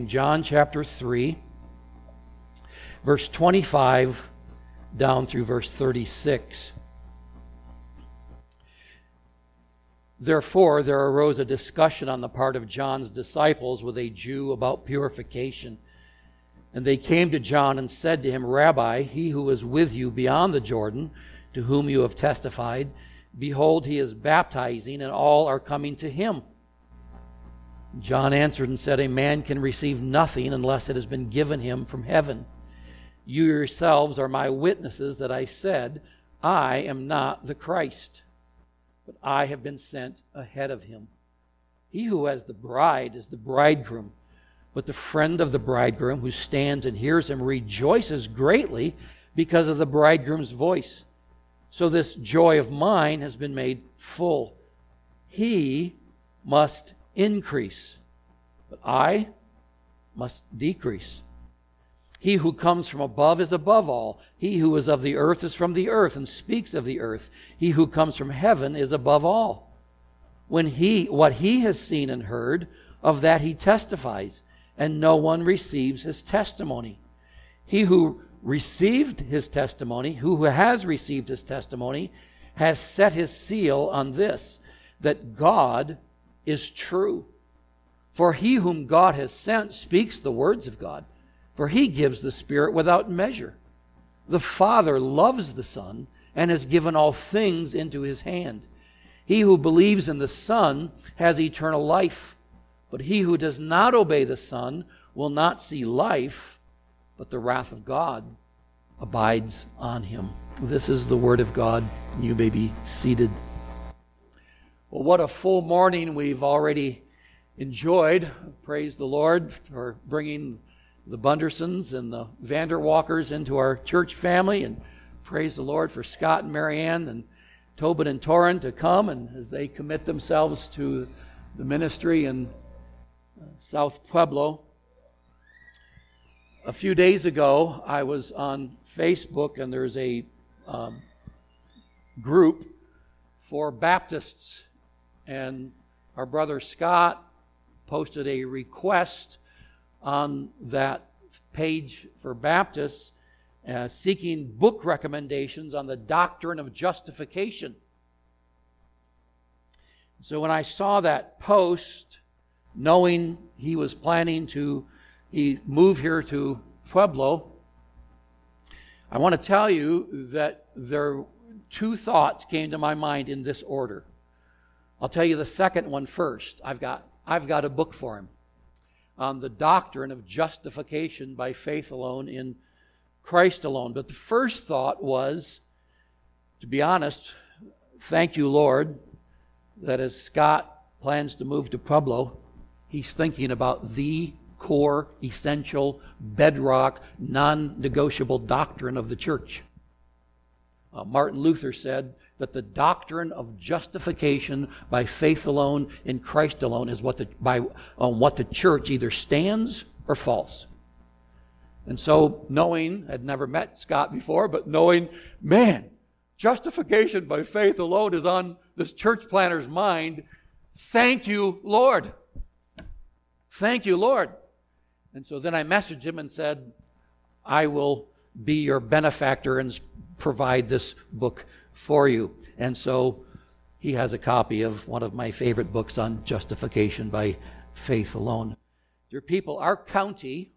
John chapter 3, verse 25 down through verse 36. Therefore, there arose a discussion on the part of John's disciples with a Jew about purification. And they came to John and said to him, Rabbi, he who is with you beyond the Jordan, to whom you have testified, behold, he is baptizing, and all are coming to him. John answered and said, a man can receive nothing unless it has been given him from heaven. You yourselves are my witnesses that I said, I am not the Christ, but I have been sent ahead of him. He who has the bride is the bridegroom, but the friend of the bridegroom who stands and hears him rejoices greatly because of the bridegroom's voice. So this joy of mine has been made full. He must increase, but I must decrease. He who comes from above is above all. He who is of the earth is from the earth and speaks of the earth. He who comes from heaven is above all. What he has seen and heard, of that he testifies, and no one receives his testimony. He who received his testimony, who has received his testimony, has set his seal on this, that God is true. For he whom God has sent speaks the words of God, for he gives the Spirit without measure. The Father loves the Son and has given all things into his hand. He who believes in the Son has eternal life, but he who does not obey the Son will not see life, but the wrath of God abides on him. This is the word of God. You may be seated. Well, what a full morning we've already enjoyed. Praise the Lord for bringing the Bundersons and the Vanderwalkers into our church family, and praise the Lord for Scott and Marianne and Tobin and Torrin to come, and as they commit themselves to the ministry in South Pueblo. A few days ago, I was on Facebook, and there's a group for Baptists, and our brother Scott posted a request on that page for Baptists seeking book recommendations on the doctrine of justification. So when I saw that post, knowing he was planning to move here to Pueblo, I want to tell you that two thoughts came to my mind in this order. I'll tell you the second one first. I've got a book for him on the doctrine of justification by faith alone in Christ alone. But the first thought was, to be honest, thank you, Lord, that as Scott plans to move to Pueblo, he's thinking about the core, essential, bedrock, non-negotiable doctrine of the church. Martin Luther said that the doctrine of justification by faith alone in Christ alone is what the church either stands or falls. And so knowing, I'd never met Scott before, but knowing, man, justification by faith alone is on this church planter's mind. Thank you, Lord. Thank you, Lord. And so then I messaged him and said, I will be your benefactor and provide this book for you. And so he has a copy of one of my favorite books on justification by faith alone. Dear people, our county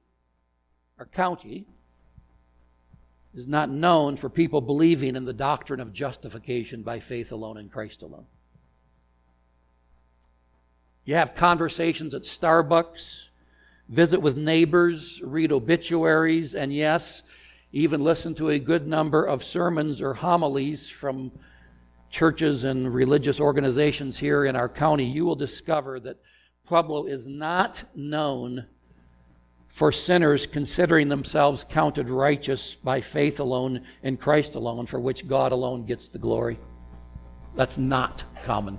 is not known for people believing in the doctrine of justification by faith alone in Christ alone. You have conversations at Starbucks, visit with neighbors, read obituaries, and yes, even listen to a good number of sermons or homilies from churches and religious organizations here in our county. You will discover that Pueblo is not known for sinners considering themselves counted righteous by faith alone in Christ alone, for which God alone gets the glory. That's not common.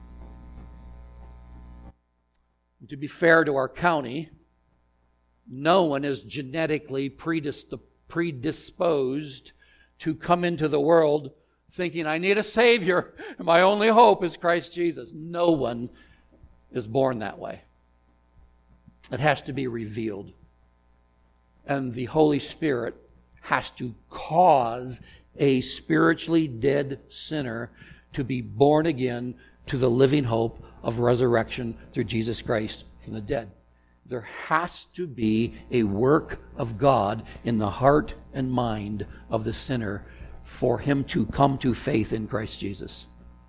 To be fair to our county, no one is genetically predisposed to come into the world thinking, I need a Savior, and my only hope is Christ Jesus. No one is born that way. It has to be revealed. And the Holy Spirit has to cause a spiritually dead sinner to be born again to the living hope of resurrection through Jesus Christ from the dead. There has to be a work of God in the heart and mind of the sinner for him to come to faith in Christ Jesus.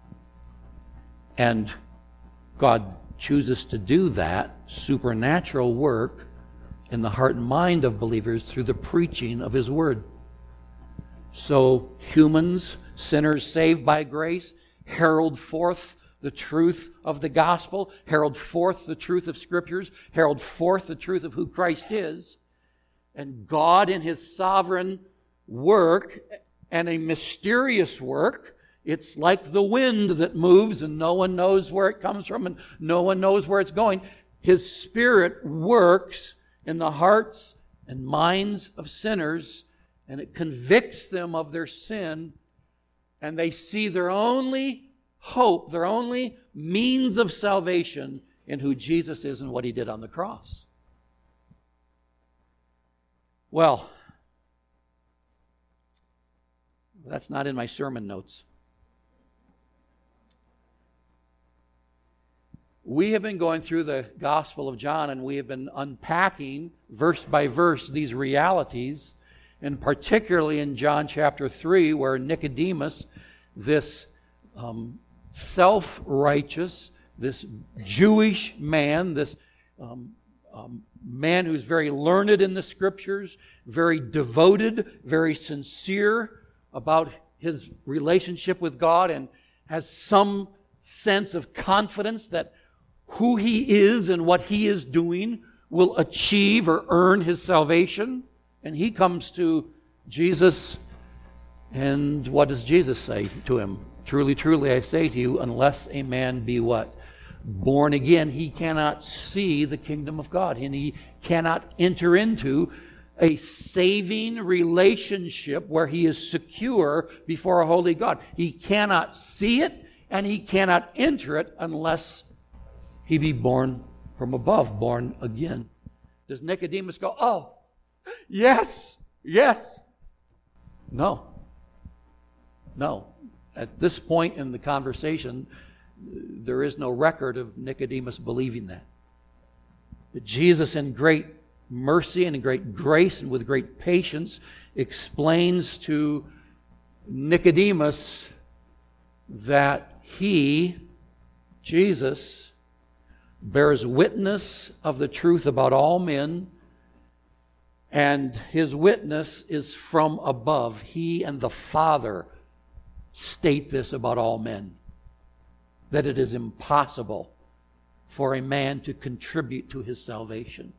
And God chooses to do that supernatural work in the heart and mind of believers through the preaching of His Word. So humans, sinners saved by grace, herald forth the truth of the gospel, herald forth the truth of Scriptures, herald forth the truth of who Christ is. And God in His sovereign work, and a mysterious work, it's like the wind that moves and no one knows where it comes from and no one knows where it's going. His Spirit works in the hearts and minds of sinners, and it convicts them of their sin, and they see their only hope, their only means of salvation in who Jesus is and what He did on the cross. Well, that's not in my sermon notes. We have been going through the Gospel of John, and we have been unpacking verse by verse these realities, and particularly in John chapter 3, where Nicodemus, this self-righteous, this Jewish man, this man who's very learned in the Scriptures, very devoted, very sincere about his relationship with God, and has some sense of confidence that who he is and what he is doing will achieve or earn his salvation. And he comes to Jesus, and what does Jesus say to him? Truly, truly, I say to you, unless a man be what? Born again, he cannot see the kingdom of God, and he cannot enter into a saving relationship where he is secure before a holy God. He cannot see it, and he cannot enter it unless he be born from above, born again. Does Nicodemus go, oh, yes, yes? No. No. At this point in the conversation, there is no record of Nicodemus believing that. But Jesus, in great mercy and in great grace and with great patience, explains to Nicodemus that he, Jesus, bears witness of the truth about all men, and his witness is from above. He and the Father state this about all men, that it is impossible for a man to contribute to his salvation.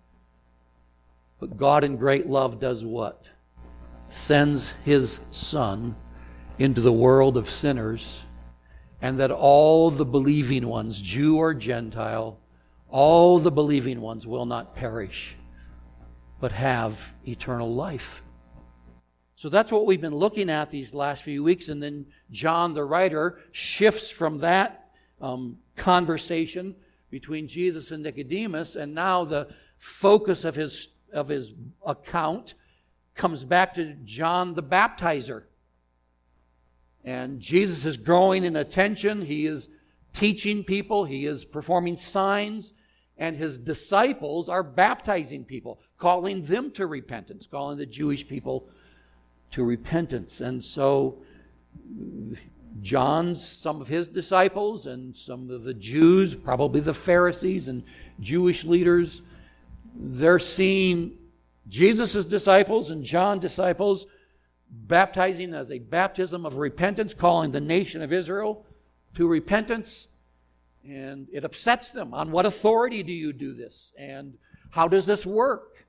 But God in great love does what? Sends His Son into the world of sinners, and that all the believing ones, Jew or Gentile, all the believing ones will not perish, but have eternal life. So that's what we've been looking at these last few weeks, and then John the writer shifts from that conversation between Jesus and Nicodemus, and now the focus of his account comes back to John the Baptizer. And Jesus is growing in attention. He is teaching people. He is performing signs. And His disciples are baptizing people, calling them to repentance, calling the Jewish people to repentance. And so some of his disciples and some of the Jews, probably the Pharisees and Jewish leaders, they're seeing Jesus' disciples and John's disciples baptizing as a baptism of repentance, calling the nation of Israel to repentance. And it upsets them. On what authority do you do this? And how does this work?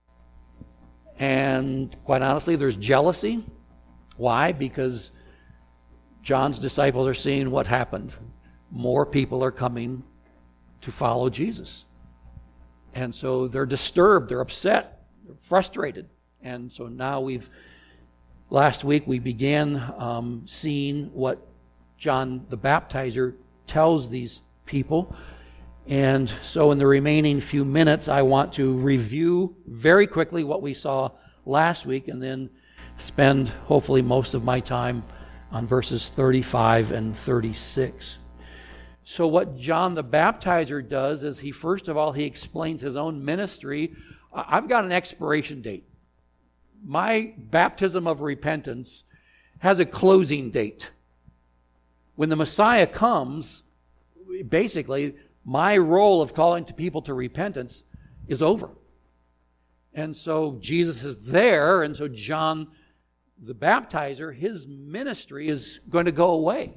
And quite honestly, there's jealousy. Why? Because John's disciples are seeing what happened. More people are coming to follow Jesus. And so they're disturbed, they're upset, they're frustrated. And so now last week we began seeing what John the Baptizer tells these people. And so in the remaining few minutes, I want to review very quickly what we saw last week and then spend hopefully most of my time on verses 35 and 36. So what John the Baptizer does is first of all, he explains his own ministry. I've got an expiration date. My baptism of repentance has a closing date. When the Messiah comes, basically, my role of calling to people to repentance is over. And so Jesus is there, and so John the Baptizer, his ministry is going to go away.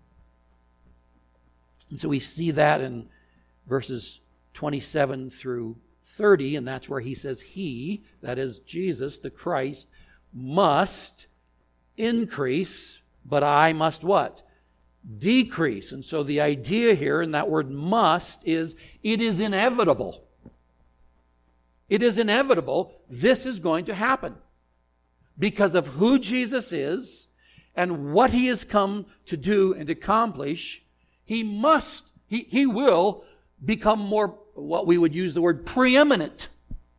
And so we see that in verses 27 through 30, and that's where he says he, that is Jesus, the Christ, must increase, but I must what? Decrease. And so the idea here in that word must is it is inevitable. It is inevitable. This is going to happen because of who Jesus is and what he has come to do and accomplish. He will become more, what we would use the word preeminent.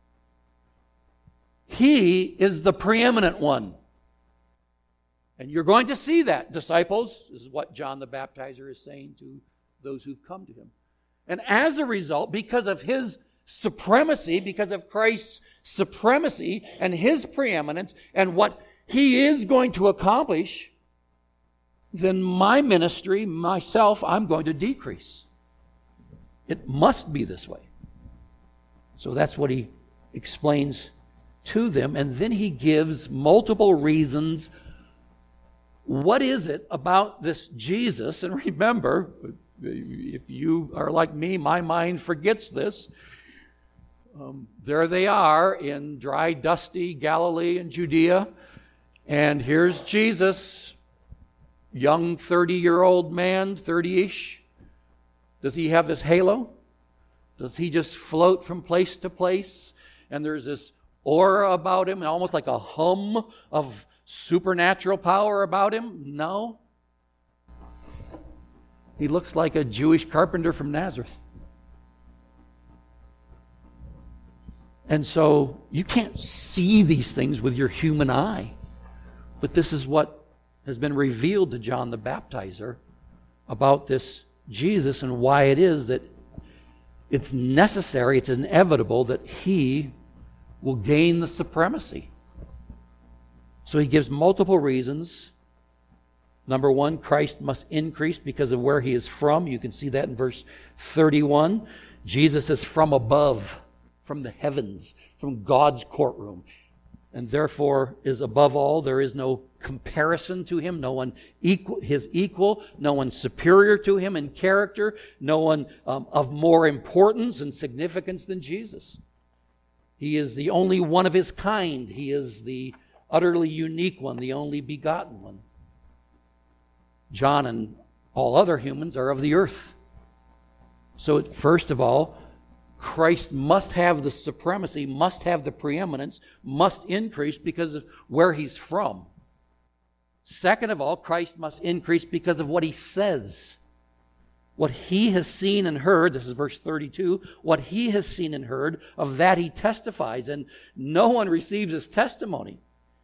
He is the preeminent one. And you're going to see that, disciples. This is what John the Baptizer is saying to those who've come to him. And as a result, because of his supremacy, because of Christ's supremacy and his preeminence and what he is going to accomplish, then my ministry, myself, I'm going to decrease. It must be this way. So that's what he explains to them. And then he gives multiple reasons. What is it about this Jesus? And remember, if you are like me, my mind forgets this. There they are in dry, dusty Galilee and Judea. And here's Jesus, young 30-year-old man, 30-ish. Does he have this halo? Does he just float from place to place? And there's this aura about him, almost like a hum of supernatural power about him? No. He looks like a Jewish carpenter from Nazareth. And so you can't see these things with your human eye. But this is what has been revealed to John the Baptizer about this Jesus and why it is that it's necessary, it's inevitable that he will gain the supremacy. So he gives multiple reasons. Number one, Christ must increase because of where he is from. You can see that in verse 31. Jesus is from above, from the heavens, from God's courtroom, and therefore is above all. There is no comparison to him, no one his equal, no one superior to him in character, no one of more importance and significance than Jesus. He is the only one of his kind. He is the utterly unique one, the only begotten one. John and all other humans are of the earth. So first of all, Christ must have the supremacy, must have the preeminence, must increase because of where he's from. Second of all, Christ must increase because of what he says. What he has seen and heard, this is verse 32, what he has seen and heard, of that he testifies, and no one receives his testimony.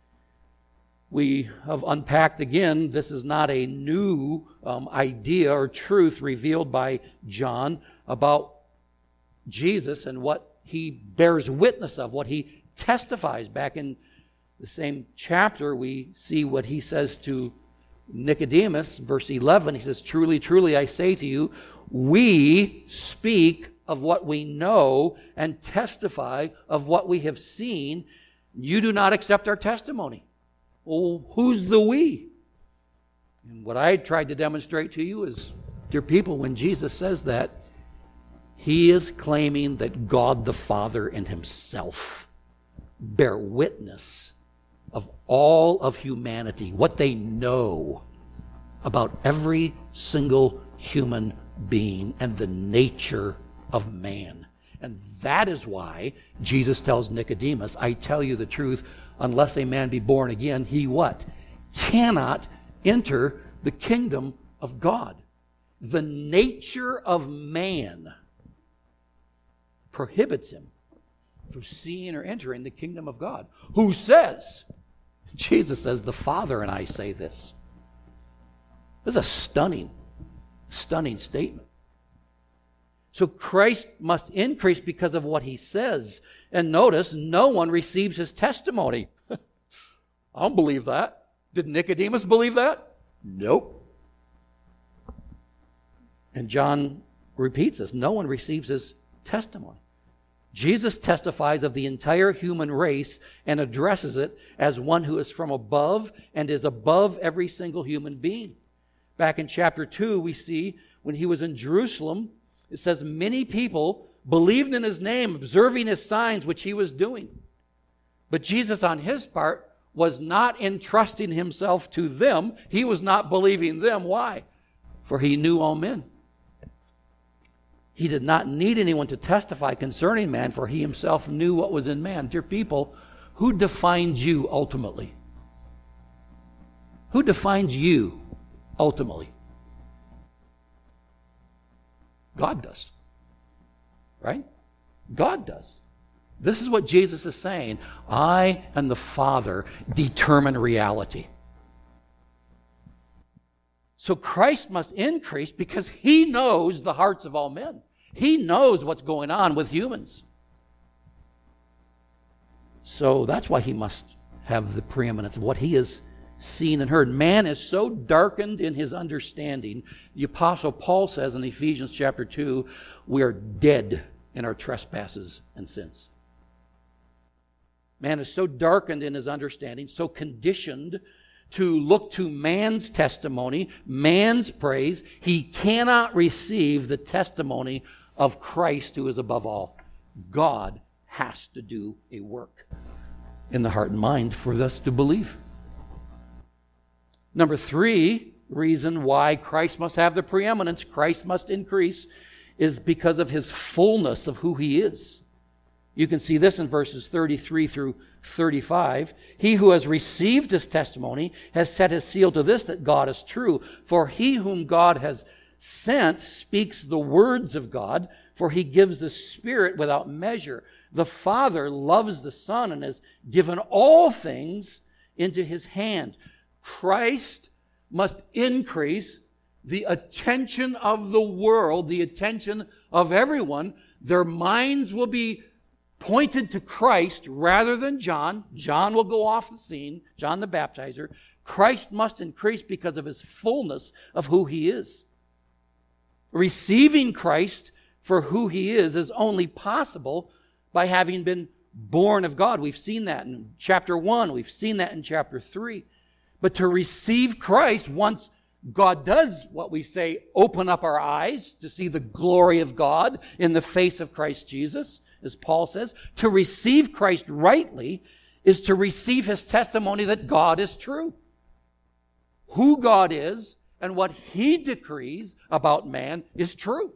We have unpacked again, this is not a new idea or truth revealed by John about Jesus and what he bears witness of, what he testifies. Back in the same chapter, we see what he says to Nicodemus, verse 11. He says, "Truly, truly, I say to you, we speak of what we know and testify of what we have seen. You do not accept our testimony." Well, who's the we? And what I tried to demonstrate to you is, dear people, when Jesus says that, he is claiming that God the Father and himself bear witness of all of humanity, what they know about every single human being and the nature of man. And that is why Jesus tells Nicodemus, I tell you the truth, unless a man be born again, he what? Cannot enter the kingdom of God. The nature of man prohibits him from seeing or entering the kingdom of God. Who says? Jesus says, the Father and I say this. This is a stunning statement. So Christ must increase because of what he says. And notice, no one receives his testimony. I don't believe that. Did Nicodemus believe that? Nope. And John repeats this. No one receives his testimony. Jesus testifies of the entire human race and addresses it as one who is from above and is above every single human being. Back in chapter 2, we see when he was in Jerusalem, it says many people believed in his name, observing his signs which he was doing. But Jesus, on his part, was not entrusting himself to them. He was not believing them. Why? For he knew all men. He did not need anyone to testify concerning man, for he himself knew what was in man. Dear people, who defines you ultimately? Who defines you ultimately? God does. Right? God does. This is what Jesus is saying. I and the Father determine reality. So Christ must increase because he knows the hearts of all men. He knows what's going on with humans. So that's why he must have the preeminence of what he has seen and heard. Man is so darkened in his understanding. The Apostle Paul says in Ephesians chapter 2, we are dead in our trespasses and sins. Man is so darkened in his understanding, so conditioned to look to man's testimony, man's praise. He cannot receive the testimony of Christ who is above all. God has to do a work in the heart and mind for us to believe. Number 3 reason why Christ must have the preeminence, Christ must increase, is because of his fullness of who he is. You can see this in verses 33 through 35. He who has received his testimony has set his seal to this, that God is true. For he whom God has sent speaks the words of God, for he gives the Spirit without measure. The Father loves the Son and has given all things into his hand. Christ must increase the attention of the world, the attention of everyone. Their minds will be pointed to Christ rather than John. John will go off the scene, John the Baptizer. Christ must increase because of his fullness of who he is. Receiving Christ for who he is only possible by having been born of God. We've seen that in chapter 1. We've seen that in chapter 3. But to receive Christ, once God does what we say, open up our eyes to see the glory of God in the face of Christ Jesus, as Paul says, to receive Christ rightly is to receive his testimony that God is true. Who God is and what he decrees about man is true.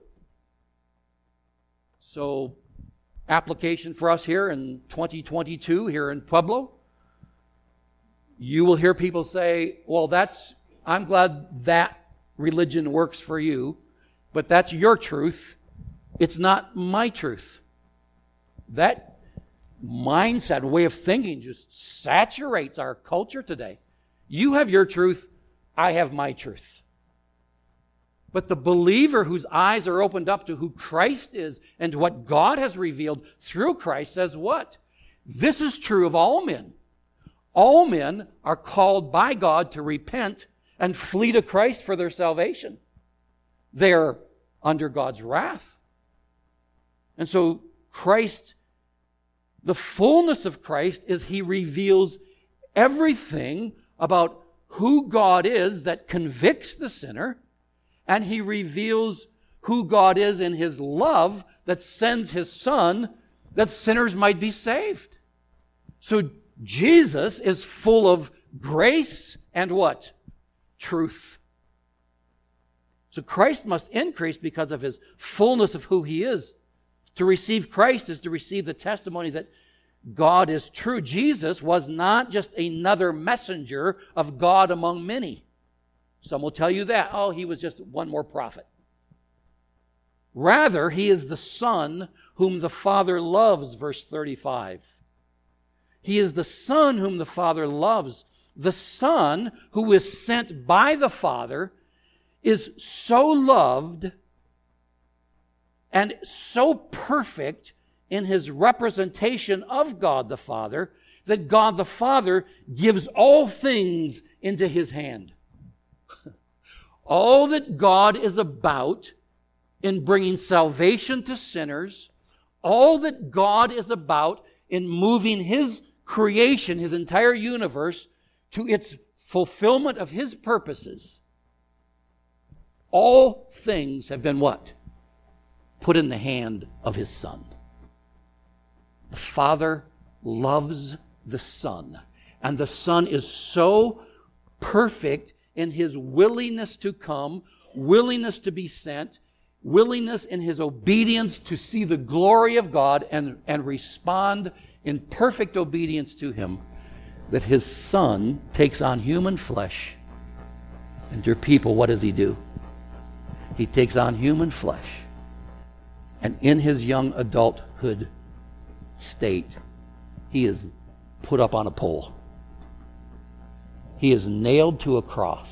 So, application for us here in 2022, here in Pueblo, you will hear people say, well, I'm glad that religion works for you, but that's your truth. It's not my truth. That mindset, way of thinking just saturates our culture today. You have your truth, I have my truth. But the believer whose eyes are opened up to who Christ is and to what God has revealed through Christ says what? This is true of all men. All men are called by God to repent and flee to Christ for their salvation. They're under God's wrath. And so Christ, the fullness of Christ is he reveals everything about who God is that convicts the sinner, and he reveals who God is in his love that sends his Son that sinners might be saved. So Jesus is full of grace and what? Truth. So Christ must increase because of his fullness of who he is. To receive Christ is to receive the testimony that God is true. Jesus was not just another messenger of God among many. Some will tell you that. Oh, he was just one more prophet. Rather, he is the Son whom the Father loves, verse 35. He is the Son whom the Father loves. The Son who is sent by the Father is so loved and so perfect in his representation of God the Father that God the Father gives all things into his hand. All that God is about in bringing salvation to sinners, all that God is about in moving his creation, his entire universe, to its fulfillment of his purposes, all things have been what? Put in the hand of his Son. The Father loves the Son, and the Son is so perfect in his willingness to come, willingness to be sent, willingness in his obedience to see the glory of God and respond in perfect obedience to him, that his Son takes on human flesh. And dear people, what does he do? He takes on human flesh. And in his young adulthood state, he is put up on a pole. He is nailed to a cross.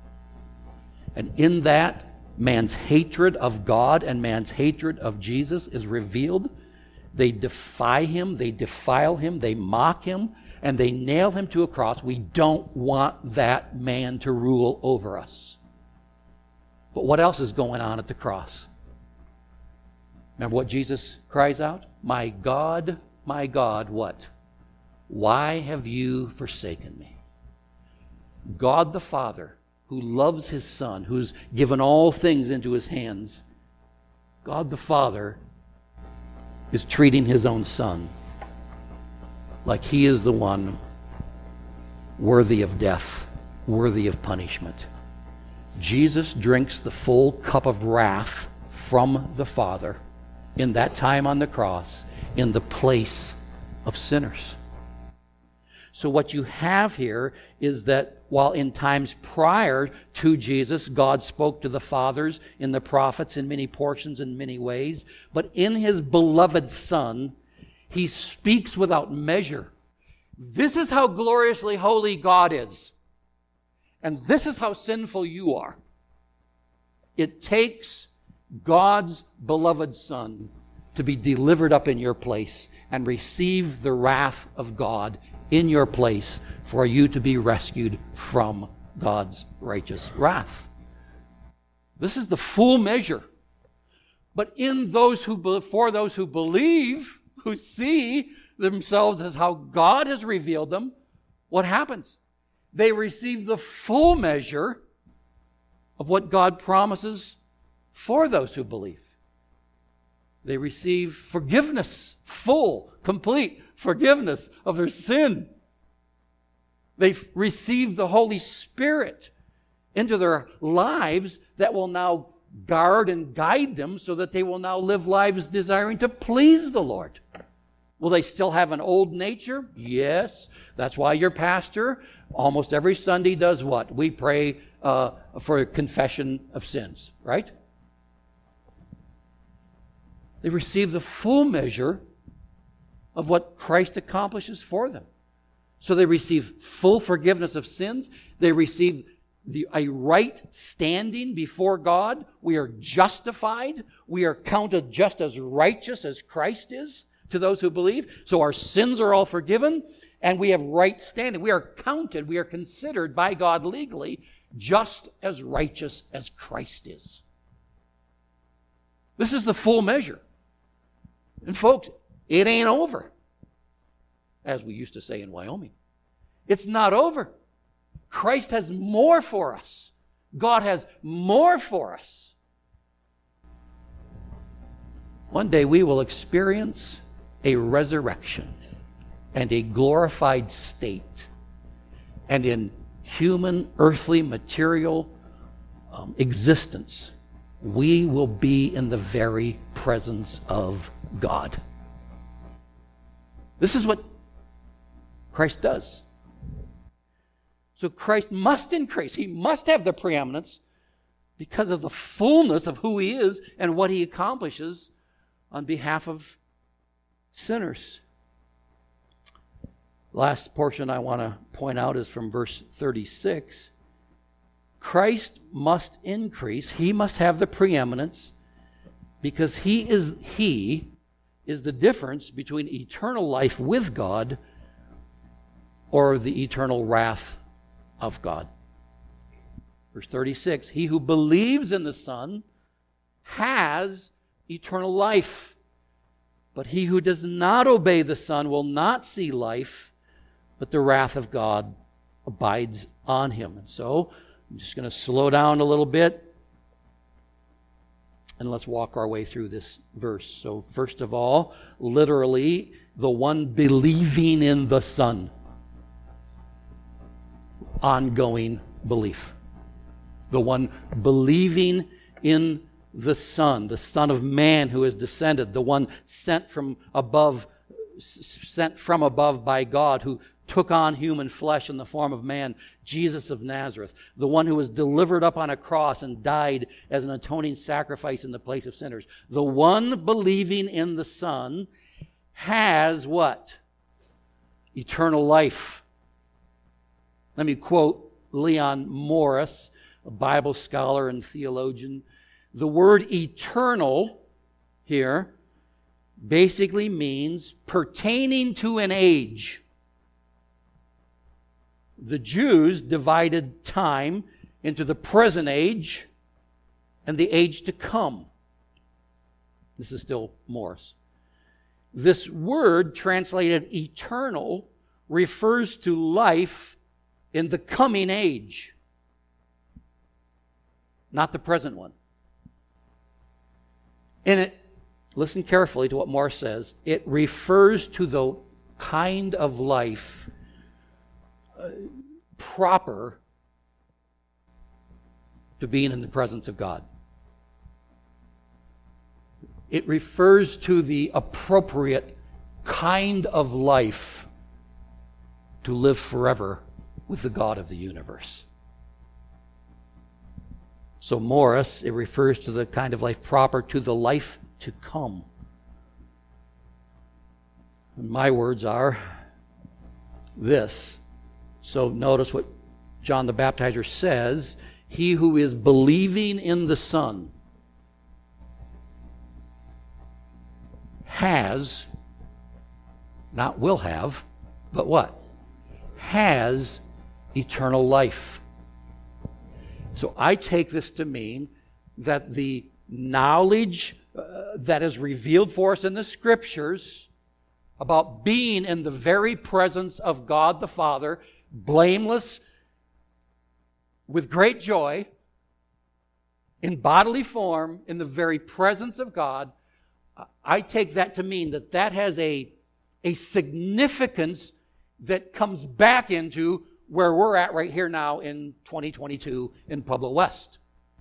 And in that, man's hatred of God and man's hatred of Jesus is revealed. They defy him, they defile him, they mock him, and they nail him to a cross. We don't want that man to rule over us. But what else is going on at the cross? Remember what Jesus cries out? My God, what? Why have you forsaken me? God the Father, who loves his Son, who's given all things into his hands, God the Father is treating his own Son like he is the one worthy of death, worthy of punishment. Jesus drinks the full cup of wrath from the Father in that time on the cross in the place of sinners. So what you have here is that while in times prior to Jesus, God spoke to the fathers in the prophets in many portions in many ways, but in his beloved Son, he speaks without measure. This is how gloriously holy God is. And this is how sinful you are. It takes God's beloved Son to be delivered up in your place and receive the wrath of God in your place for you to be rescued from God's righteous wrath. This is the full measure. But for those who believe, who see themselves as how God has revealed them, what happens? They receive the full measure of what God promises for those who believe. They receive forgiveness, full, complete forgiveness of their sin. They receive the Holy Spirit into their lives that will now guard and guide them so that they will now live lives desiring to please the Lord. Will they still have an old nature? Yes. That's why your pastor almost every Sunday does what? We pray for a confession of sins, right? They receive the full measure of what Christ accomplishes for them. So they receive full forgiveness of sins. They receive a right standing before God. We are justified. We are counted just as righteous as Christ is to those who believe. So our sins are all forgiven, and we have right standing. We are counted, we are considered by God legally just as righteous as Christ is. This is the full measure. And folks, it ain't over, as we used to say in Wyoming. It's not over. Christ has more for us. God has more for us. One day we will experience a resurrection and a glorified state. And in human, earthly, material existence, we will be in the very presence of God. This is what Christ does. So Christ must increase. He must have the preeminence. because of the fullness of who He is and what He accomplishes on behalf of sinners. Last portion I want to point out is from verse 36. Christ must increase. He must have the preeminence because He is the difference between eternal life with God or the eternal wrath of God. Verse 36, he who believes in the Son has eternal life, but he who does not obey the Son will not see life, but the wrath of God abides on him. And so, I'm just going to slow down a little bit, and let's walk our way through this verse. So, first of all, literally, the one believing in the Son. Ongoing belief. The one believing in the Son of Man who has descended, the one sent from above by God, who took on human flesh in the form of man, Jesus of Nazareth, the one who was delivered up on a cross and died as an atoning sacrifice in the place of sinners. The one believing in the Son has what? Eternal life. Let me quote Leon Morris, a Bible scholar and theologian. The word eternal here basically means pertaining to an age. The Jews divided time into the present age and the age to come. This is still Morris. This word, translated eternal, refers to life in the coming age, not the present one. And it, listen carefully to what Morris says, it refers to the kind of life proper to being in the presence of God. It refers to the appropriate kind of life to live forever with the God of the universe. So Morris, it refers to the kind of life proper to the life to come. And my words are this. So notice what John the Baptizer says, he who is believing in the Son has, not will have, but what? Has eternal life. So I take this to mean that the knowledge that is revealed for us in the Scriptures about being in the very presence of God the Father, blameless, with great joy, in bodily form, in the very presence of God, I take that to mean that that has a significance that comes back into where we're at right here now in 2022 in Pueblo West.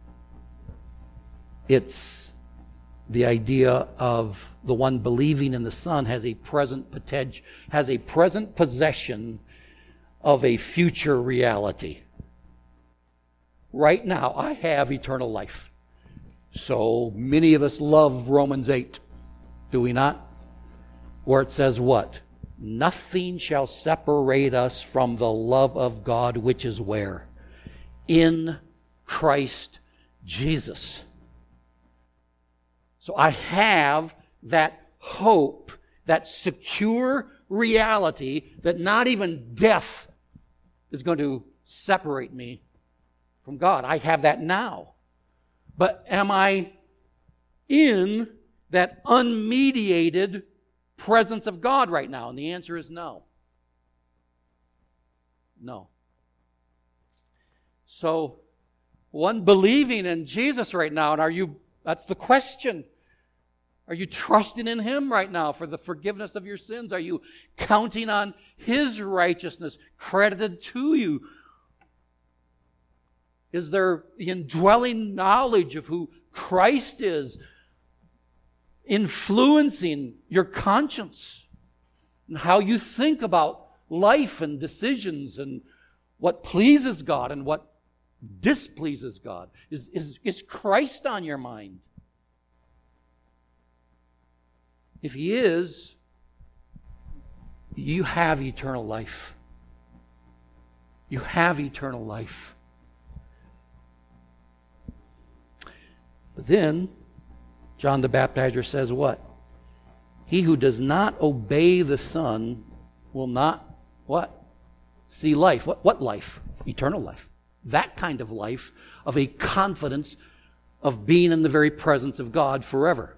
It's the idea of the one believing in the Son has a present potential, has a present possession of a future reality. Right now, I have eternal life. So many of us love Romans 8, do we not? Where it says what? Nothing shall separate us from the love of God, which is where? In Christ Jesus. So I have that hope, that secure reality that not even death is going to separate me from God. I have that now. But am I in that unmediated presence of God right now? And the answer is no. No. So, one believing in Jesus right now, and that's the question. Are you trusting in Him right now for the forgiveness of your sins? Are you counting on His righteousness credited to you? Is there the indwelling knowledge of who Christ is influencing your conscience and how you think about life and decisions and what pleases God and what displeases God? Is Christ on your mind? If He is, you have eternal life. You have eternal life. But then, John the Baptizer says what? He who does not obey the Son will not, what? See life. What life? Eternal life. That kind of life, of a confidence of being in the very presence of God forever.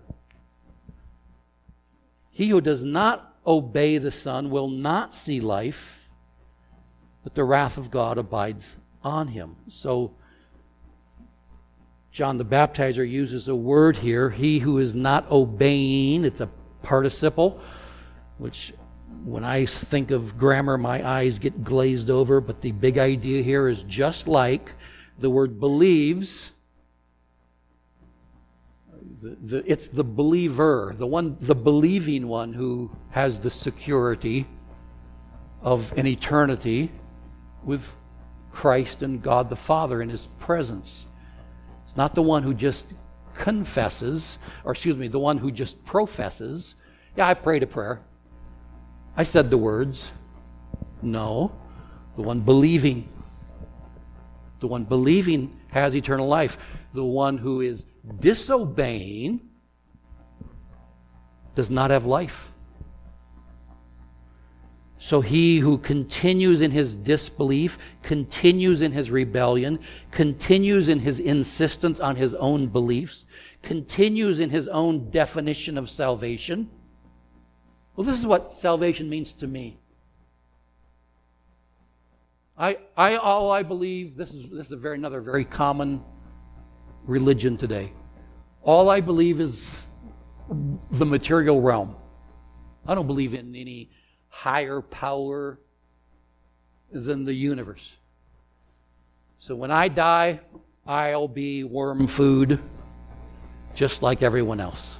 He who does not obey the Son will not see life, but the wrath of God abides on him. So, John the Baptizer uses a word here, he who is not obeying. It's a participle, which when I think of grammar, my eyes get glazed over, but the big idea here is just like the word believes. It's the believer, the believing one who has the security of an eternity with Christ and God the Father in His presence. It's not the one who just confesses, the one who just professes. Yeah, I prayed a prayer. I said the words. No, the one believing. The one believing has eternal life. The one who is disobeying does not have life. So he who continues in his disbelief, continues in his rebellion, continues in his insistence on his own beliefs, continues in his own definition of salvation. Well, this is what salvation means to me. I believe this is another very common religion today. All I believe is the material realm. I don't believe in any higher power than the universe. So when I die, I'll be worm food just like everyone else.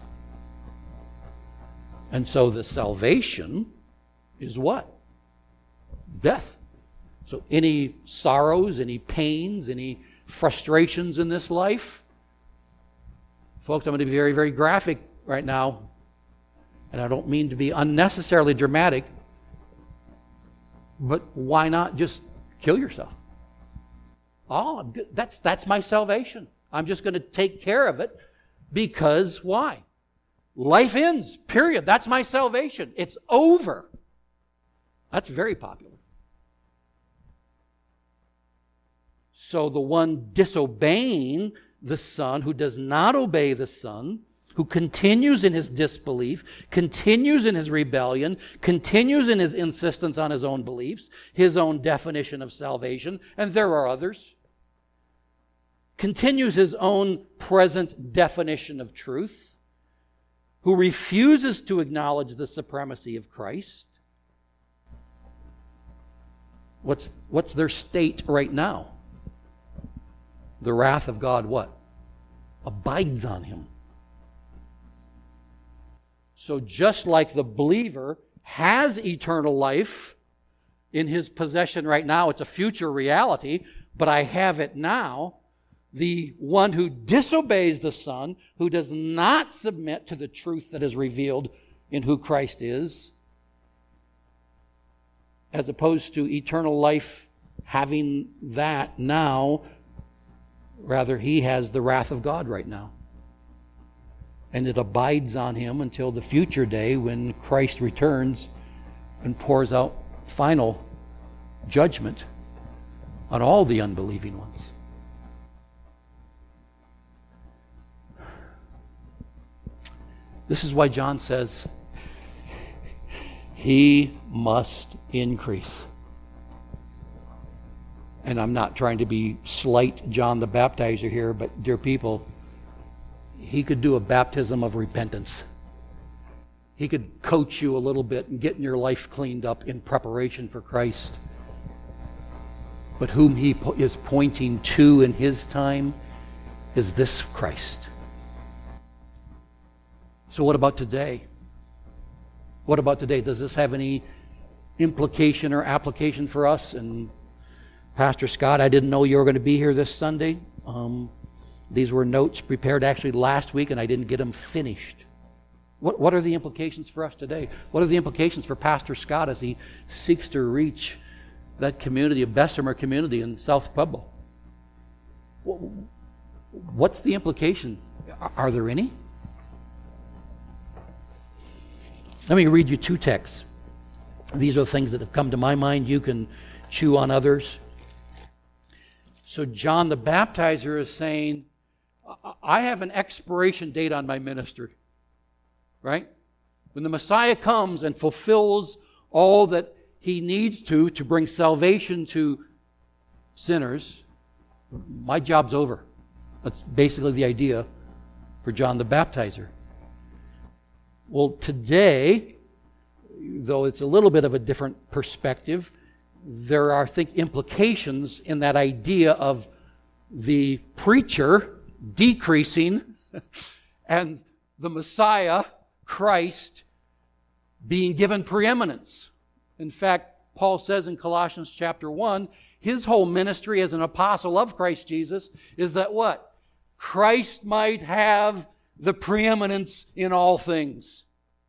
And so the salvation is what? Death. So any sorrows, any pains, any frustrations in this life, folks, I'm going to be very, very graphic right now, and I don't mean to be unnecessarily dramatic, but why not just kill yourself? Oh, I'm good. That's my salvation. I'm just going to take care of it because why? Life ends, period. That's my salvation. It's over. That's very popular. So the one disobeying the Son, who does not obey the Son, who continues in his disbelief, continues in his rebellion, continues in his insistence on his own beliefs, his own definition of salvation, and there are others, continues his own present definition of truth, who refuses to acknowledge the supremacy of Christ. What's their state right now? The wrath of God, what? Abides on him. So just like the believer has eternal life in his possession right now, it's a future reality, but I have it now. The one who disobeys the Son, who does not submit to the truth that is revealed in who Christ is, as opposed to eternal life having that now, rather he has the wrath of God right now. And it abides on him until the future day when Christ returns and pours out final judgment on all the unbelieving ones. This is why John says, he must increase. And I'm not trying to be slight John the Baptizer here, but dear people, he could do a baptism of repentance. He could coach you a little bit and get your life cleaned up in preparation for Christ. But whom he is pointing to in his time is this Christ. So what about today? What about today? Does this have any implication or application for us? And Pastor Scott, I didn't know you were going to be here this Sunday. These were notes prepared actually last week, and I didn't get them finished. What are the implications for us today? What are the implications for Pastor Scott as he seeks to reach that community, a Bessemer community in South Pueblo? What's the implication? Are there any? Let me read you two texts. These are the things that have come to my mind. You can chew on others. So John the Baptizer is saying, I have an expiration date on my ministry. Right? When the Messiah comes and fulfills all that he needs to bring salvation to sinners, my job's over. That's basically the idea for John the Baptizer. Well, today, though it's a little bit of a different perspective, there are, I think, implications in that idea of the preacher decreasing and the Messiah, Christ, being given preeminence. In fact, Paul says in Colossians chapter 1, his whole ministry as an apostle of Christ Jesus is that what? Christ might have the preeminence in all things.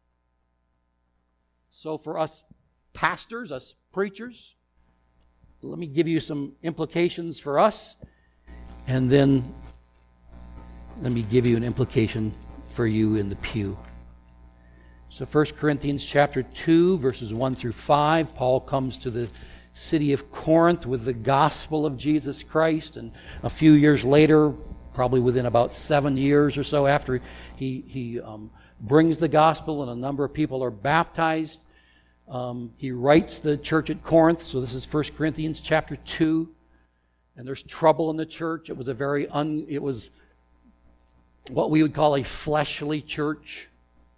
So for us pastors, us preachers, let me give you some implications for us, and then let me give you an implication for you in the pew. So 1 Corinthians chapter 2, verses 1 through 5, Paul comes to the city of Corinth with the gospel of Jesus Christ, and a few years later, probably within about 7 years or so after he brings the gospel and a number of people are baptized, he writes the church at Corinth. So this is 1 Corinthians chapter 2, and there's trouble in the church. It was it was what we would call a fleshly church.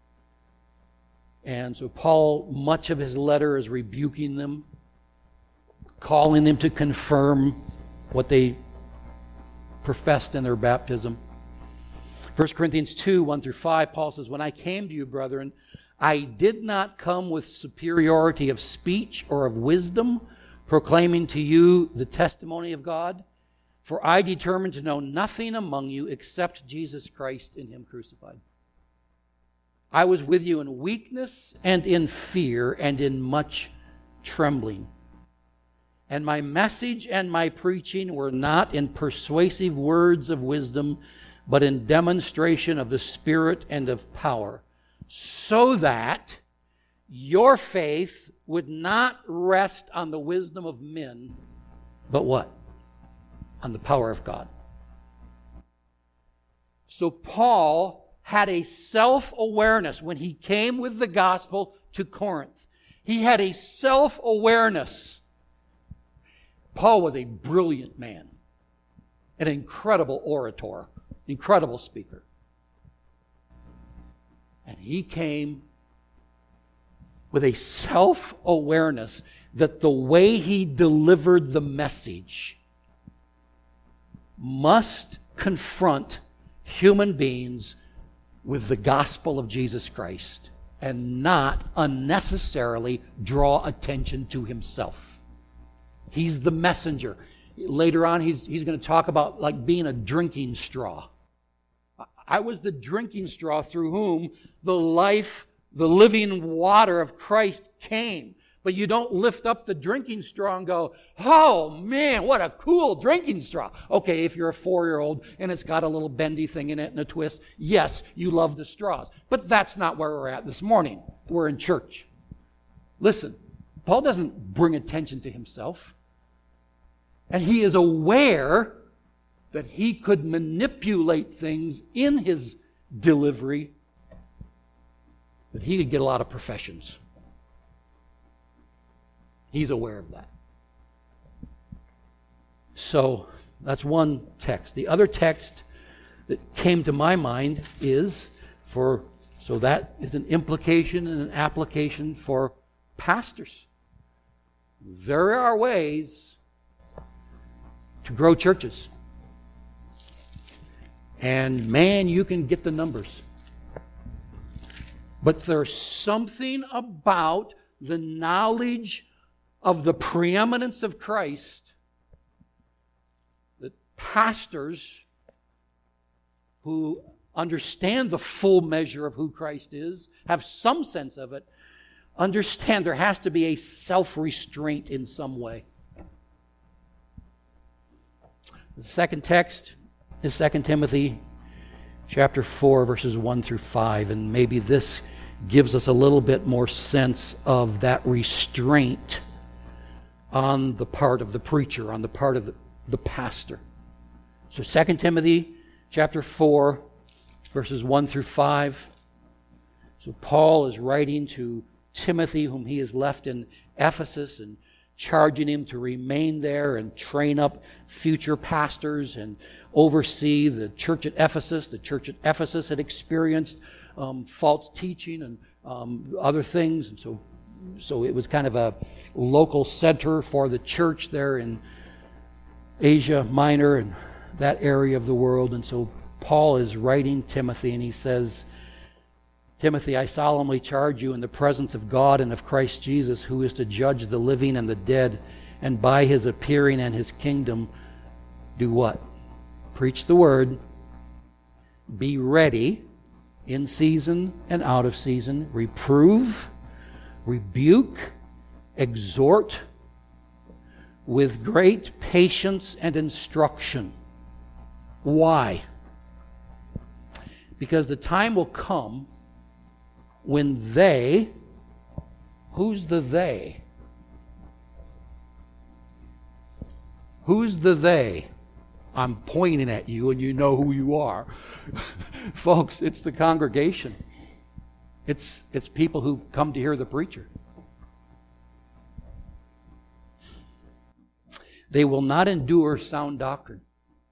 And so Paul, much of his letter is rebuking them, calling them to confirm what they professed in their baptism. 1 Corinthians 2, 1 through 5, Paul says, "When I came to you, brethren, I did not come with superiority of speech or of wisdom, proclaiming to you the testimony of God. For I determined to know nothing among you except Jesus Christ and Him crucified. I was with you in weakness and in fear and in much trembling. And my message and my preaching were not in persuasive words of wisdom, but in demonstration of the Spirit and of power, so that your faith would not rest on the wisdom of men, but what? On the power of God." So Paul had a self-awareness when he came with the gospel to Corinth. He had a self-awareness. Paul was a brilliant man, an incredible orator, incredible speaker. And he came with a self-awareness that the way he delivered the message must confront human beings with the gospel of Jesus Christ and not unnecessarily draw attention to himself. He's the messenger. Later on, he's going to talk about like being a drinking straw. I was the drinking straw through whom the living water of Christ came. But you don't lift up the drinking straw and go, "Oh man, what a cool drinking straw." Okay, if you're a 4-year-old and it's got a little bendy thing in it and a twist, yes, you love the straws. But that's not where we're at this morning. We're in church. Listen, Paul doesn't bring attention to himself. And he is aware that he could manipulate things in his delivery, that he could get a lot of professions. He's aware of that. So that's one text. The other text that came to my mind is so that is an implication and an application for pastors. There are ways to grow churches. And man, you can get the numbers. But there's something about the knowledge of the preeminence of Christ pastors who understand the full measure of who Christ is, have some sense of it, understand there has to be a self-restraint in some way. The second text is 2 Timothy chapter 4, verses 1 through 5, and maybe this gives us a little bit more sense of that restraint on the part of the preacher, on the part of the pastor. So 2 Timothy chapter 4, verses 1 through 5. So Paul is writing to Timothy, whom he has left in Ephesus, and charging him to remain there and train up future pastors and oversee the church at Ephesus. The church at Ephesus had experienced false teaching and other things, and so it was kind of a local center for the church there in Asia Minor and that area of the world. And so Paul is writing Timothy, and he says, Timothy, I solemnly charge you in the presence of God and of Christ Jesus, who is to judge the living and the dead, and by his appearing and his kingdom, do what? Preach the word. Be ready in season and out of season. Reprove, rebuke, exhort with great patience and instruction. Why? Because the time will come when they, who's the they? Who's the they? I'm pointing at you and you know who you are. Folks, it's the congregation. It's people who've come to hear the preacher. They will not endure sound doctrine,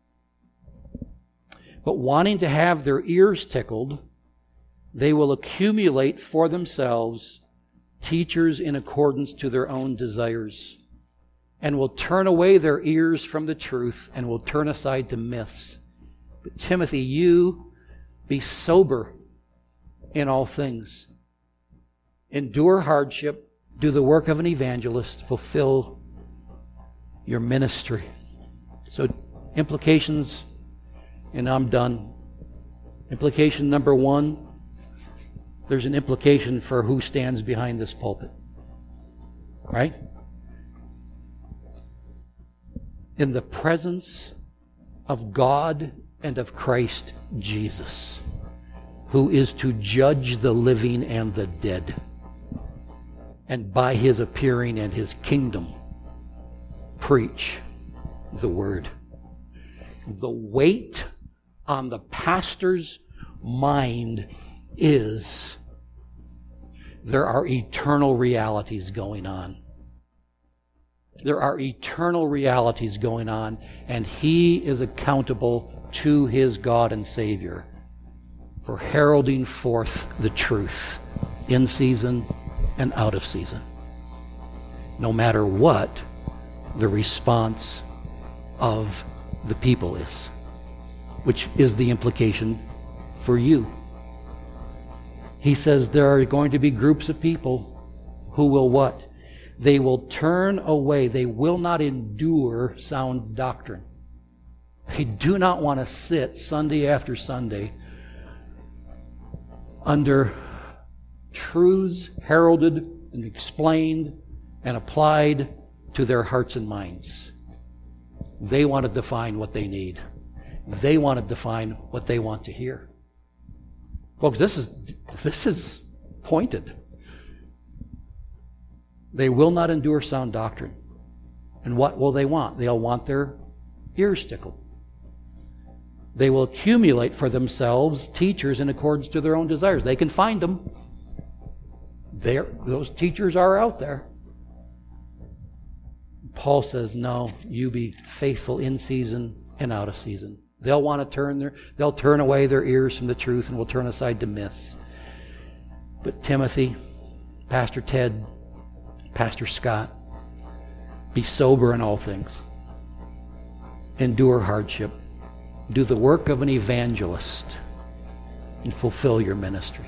but wanting to have their ears tickled, they will accumulate for themselves teachers in accordance to their own desires, and will turn away their ears from the truth and will turn aside to myths. But Timothy, you be sober in all things. Endure hardship, do the work of an evangelist, fulfill your ministry. So implications, and I'm done. Implication number one, there's an implication for who stands behind this pulpit. Right? In the presence of God and of Christ Jesus, who is to judge the living and the dead, and by his appearing and his kingdom, preach the word. The weight on the pastor's mind is there are eternal realities going on. There are eternal realities going on, and he is accountable to his God and Savior for heralding forth the truth in season and out of season, no matter what the response of the people is, which is the implication for you. He says there are going to be groups of people who will what? They will turn away. They will not endure sound doctrine. They do not want to sit Sunday after Sunday under truths heralded and explained and applied to their hearts and minds. They want to define what they need. They want to define what they want to hear. Folks, this is pointed. They will not endure sound doctrine. And what will they want? They'll want their ears tickled. They will accumulate for themselves teachers in accordance to their own desires. They can find them. Those teachers are out there. Paul says, no, you be faithful in season and out of season. They'll want to they'll turn away their ears from the truth and will turn aside to myths. But Timothy, Pastor Ted, Pastor Scott, be sober in all things. Endure hardship. Do the work of an evangelist and fulfill your ministry.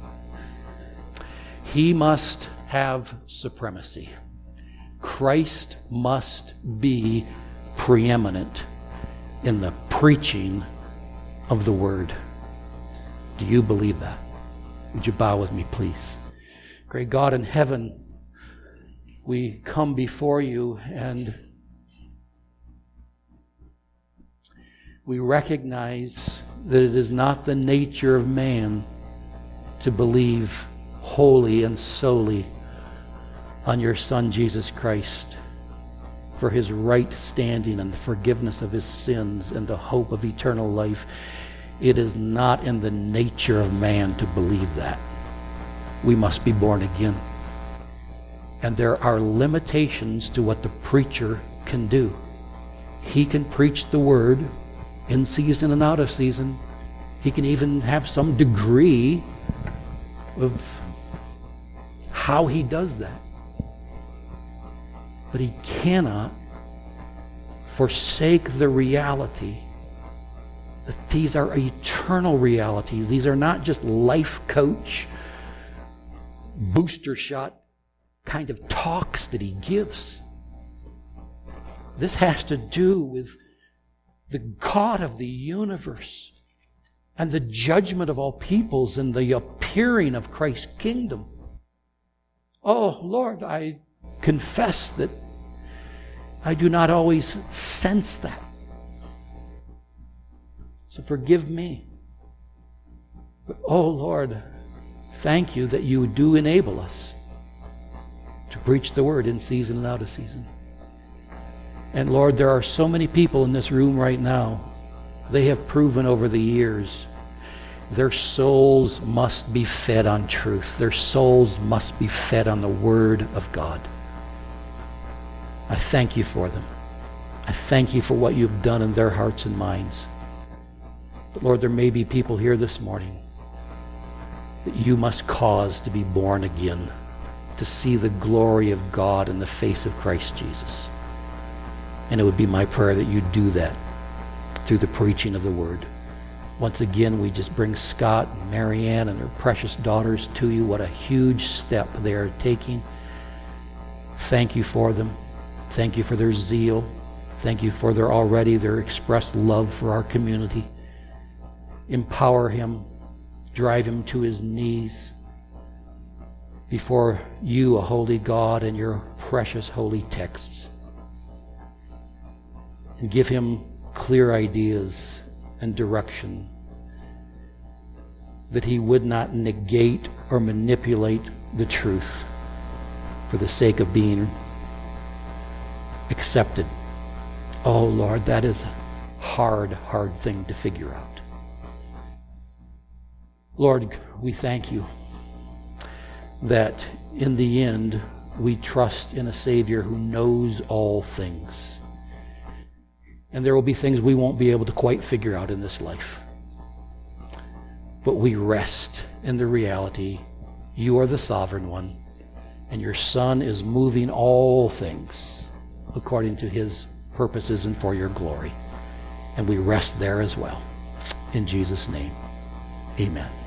He must have supremacy. Christ must be preeminent in the preaching of the word. Do you believe that? Would you bow with me, please? Great God in heaven, we come before you and we recognize that it is not the nature of man to believe wholly and solely on your Son, Jesus Christ, for his right standing and the forgiveness of his sins and the hope of eternal life. It is not in the nature of man to believe that. We must be born again. And there are limitations to what the preacher can do. He can preach the word in season and out of season. He can even have some degree of how he does that. But he cannot forsake the reality that these are eternal realities. These are not just life coach, booster shot kind of talks that he gives. This has to do with the God of the universe and the judgment of all peoples and the appearing of Christ's kingdom. Oh, Lord, I confess that I do not always sense that. So forgive me. But, oh, Lord, thank you that you do enable us to preach the word in season and out of season. And Lord, there are so many people in this room right now. They have proven over the years their souls must be fed on truth. Their souls must be fed on the word of God. I thank you for them. I thank you for what you've done in their hearts and minds. But Lord, there may be people here this morning that you must cause to be born again, to see the glory of God in the face of Christ Jesus. And it would be my prayer that you do that through the preaching of the word. Once again, we just bring Scott and Marianne and their precious daughters to you. What a huge step they are taking. Thank you for them. Thank you for their zeal. Thank you for their expressed love for our community. Empower him. Drive him to his knees before you, a holy God, and your precious holy texts. And give him clear ideas and direction, that he would not negate or manipulate the truth for the sake of being accepted. Oh, Lord, that is a hard thing to figure out. Lord, we thank you that in the end we trust in a Savior who knows all things. And there will be things we won't be able to quite figure out in this life. But we rest in the reality you are the sovereign one, and your Son is moving all things according to his purposes and for your glory. And we rest there as well. In Jesus' name, amen.